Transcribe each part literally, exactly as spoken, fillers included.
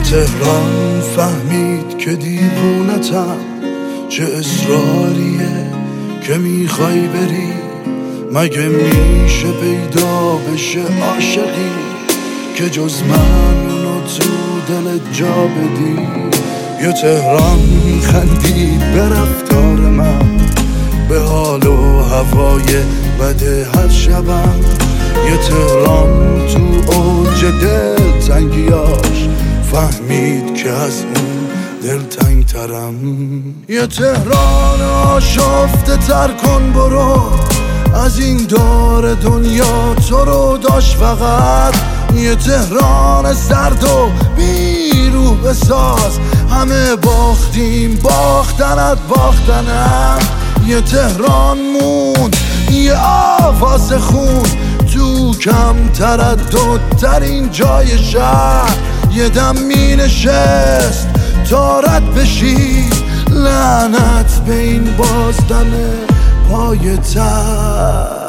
تهران فهمید که دیوونتم، چه اصراریه که میخوای بری، مگه میشه پیدا بشه عاشقی که جز من اونو تو دلت جا بدی. یه تهران خندید به رفتار من، به حال و هوای بد هر شبم. یه تهران تو اوج دل تنگیاش فهمید که از اون دل تنگ ترم. یه تهران آشفته تر کن برو، از این دار دنیا تو رو داشت فقط. یه تهران سرد و بی روح بساز، همه باختیم باختنت باختنم. یه تهران موند یه آواز خون تو کم تردد ترین جای شهر. یه دم می نشست تا رد بشی، لعنت به این بازدم پای تخت.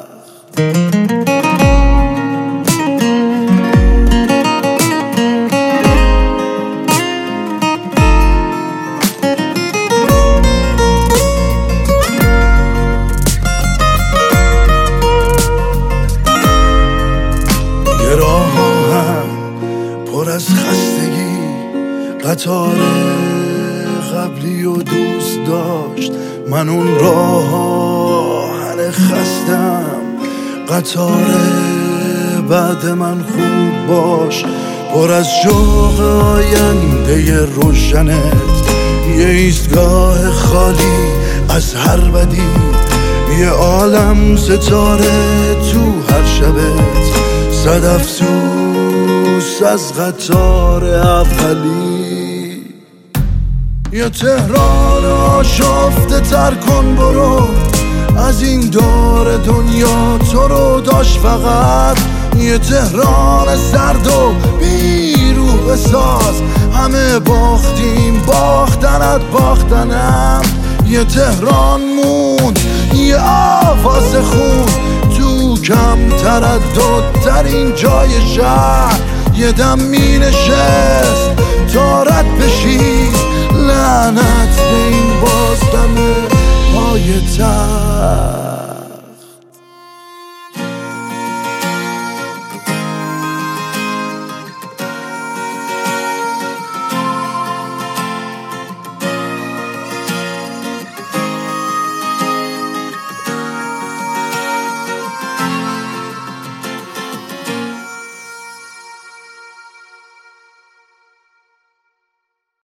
یه راه هم پر از خستگی، قطار قبلی و دوست داشت، من اون راه هر خستم. قطار بعد من خوب باش، پر از شوق آینده روشنت. یه ایستگاه خالی از هر بدی، یه عالم ستاره تو هر شبت. صد افسوس از قطار اولی. یه تهران آشفته تر کن برو، از این دار دنیا تو رو داشت فقط. یه تهران سرد و بی روح بساز، همه باختیم باختنت باختنم. یه تهران موند یه آواز خون تو کم تردد ترین جای شهر. یه دم می نشست تا رد بشی، لعنت به این بازدم پای تخت.